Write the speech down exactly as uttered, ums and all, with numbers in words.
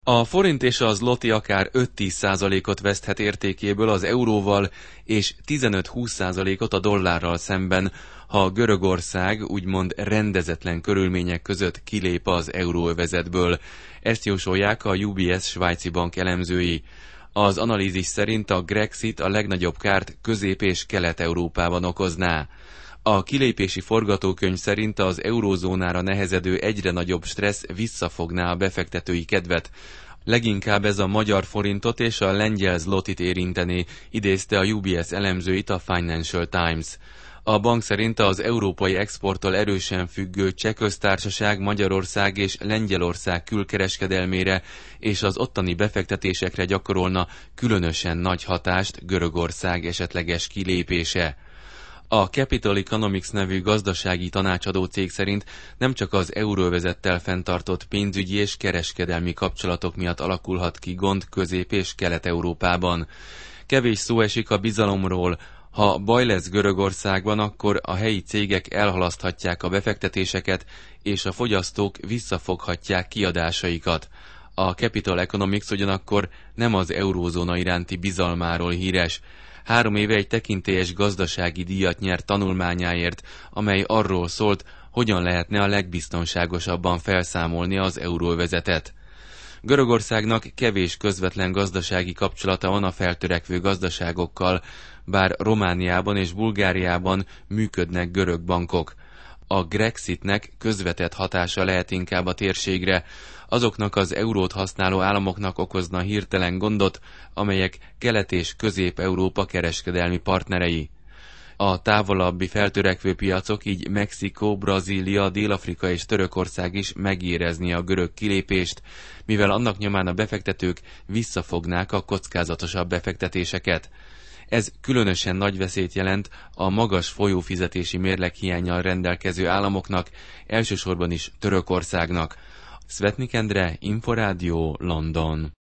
A forint és a zloty akár öt-tíz százalékot veszthet értékéből az euróval, és tizenöt-húsz százalékot a dollárral szemben, ha Görögország úgymond rendezetlen körülmények között kilép az euróövezetből. Ezt jósolják a U B S svájci bank elemzői. Az analízis szerint a Grexit a legnagyobb kárt Közép- és Kelet-Európában okozná. A kilépési forgatókönyv szerint az eurózónára nehezedő egyre nagyobb stressz visszafogná a befektetői kedvet. Leginkább ez a magyar forintot és a lengyel zlotit érintené, idézte a U B S elemzőit a Financial Times. A bank szerint az európai exporttól erősen függő Cseh Köztársaság, Magyarország és Lengyelország külkereskedelmére és az ottani befektetésekre gyakorolna különösen nagy hatást Görögország esetleges kilépése. A Capital Economics nevű gazdasági tanácsadó cég szerint nem csak az euróövezettel fenntartott pénzügyi és kereskedelmi kapcsolatok miatt alakulhat ki gond Közép- és Kelet-Európában. Kevés szó esik a bizalomról. Ha baj lesz Görögországban, akkor a helyi cégek elhalaszthatják a befektetéseket, és a fogyasztók visszafoghatják kiadásaikat. A Capital Economics ugyanakkor nem az eurózóna iránti bizalmáról híres. Három éve egy tekintélyes gazdasági díjat nyert tanulmányáért, amely arról szólt, hogyan lehetne a legbiztonságosabban felszámolni az euróövezetet. Görögországnak kevés közvetlen gazdasági kapcsolata van a feltörekvő gazdaságokkal, bár Romániában és Bulgáriában működnek görög bankok. A Grexitnek közvetett hatása lehet inkább a térségre, azoknak az eurót használó államoknak okozna hirtelen gondot, amelyek Kelet- és Közép-Európa kereskedelmi partnerei. A távolabbi feltörekvő piacok, így Mexikó, Brazília, Dél-Afrika és Törökország is megérezni a görög kilépést, mivel annak nyomán a befektetők visszafognák a kockázatosabb befektetéseket. Ez különösen nagy veszélyt jelent a magas folyófizetési mérleghiánnyal rendelkező államoknak, elsősorban is Törökországnak. Svetnik Endre, Inforádió, London.